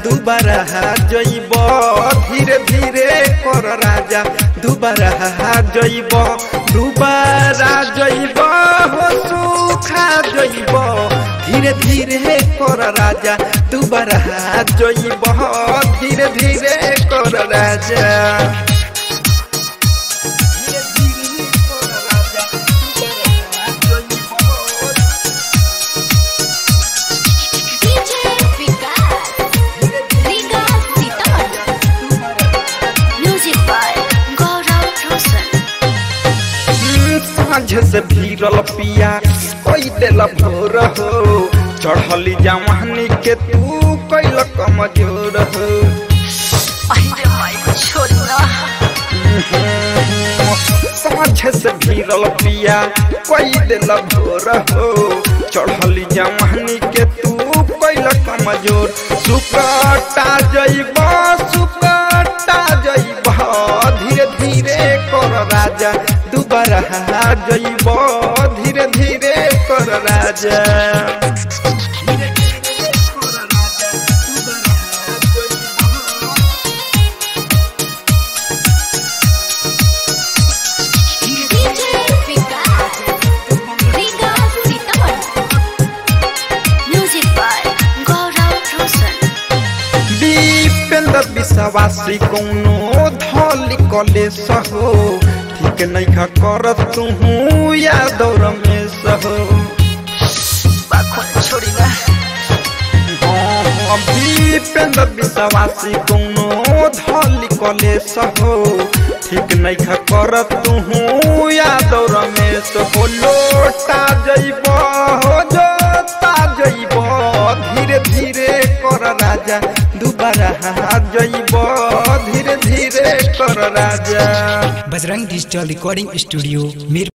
दुबारा जइब धीरे धीरे कर राजा दुबारा जइब दुबारा जइब हो सुखा जइब धीरे धीरे कर राजा दुबारा जइब धीरे धीरे कर राजा साँझ से भीरल पिया कोई दिल भोर हो चढ़ली जवानी के तू कैल कमजोर हो साँझ से भीरल पिया कोई दिल भोर हो चढ़ली जवानी के तू कैल कमजोर सुकटा जइब धीरे धीरे कर राजा दुबारा जइब धीरे धीरे कर राजा विश्वासी कौनो धली कलेश हो ठीक नहीं कर तू यादव रमेश हो दीपेंद्र विश्वासी कौनो धली कलेश हो ठीक नहीं कर तू यादव रमेश हो लोटा जइब हो जोता जइब धीरे धीरे कर राजा दुबारा जइब धीरे धीरे कर राजा। Bajrang digital recording studio